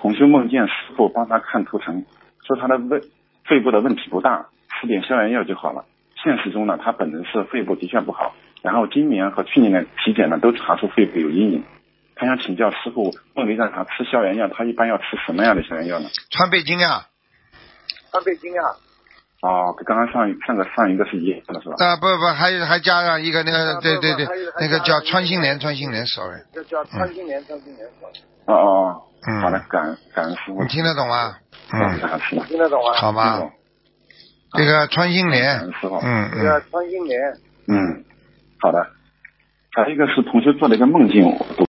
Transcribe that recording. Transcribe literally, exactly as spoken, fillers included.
同修梦见师傅帮他看图腾，说他的胃肺部的问题不大，吃点消炎药就好了。现实中呢，他本人是肺部的确不好，然后今年和去年的体检呢都查出肺部有阴影。他想请教师傅，梦里让他吃消炎药，他一般要吃什么样的消炎药呢？ 川贝精啊。 川贝精啊。 哦，跟刚刚上上个上一个是一样的是吧？ 啊不不，还有还加上一个那个， 啊对对对不不还有， 那个叫川心莲， 还加川心莲 ，sorry。 这叫川心莲，川心莲。 哦哦哦， 嗯好的，感恩感恩师傅。 你听得懂吗？ 嗯， 嗯， 感恩师傅。 听得懂啊？ 好吧听得懂。。 这个川心感莲恩，师傅。 嗯这个嗯， 川心莲。 嗯，好的。还有一个是同学做了一个梦境，我读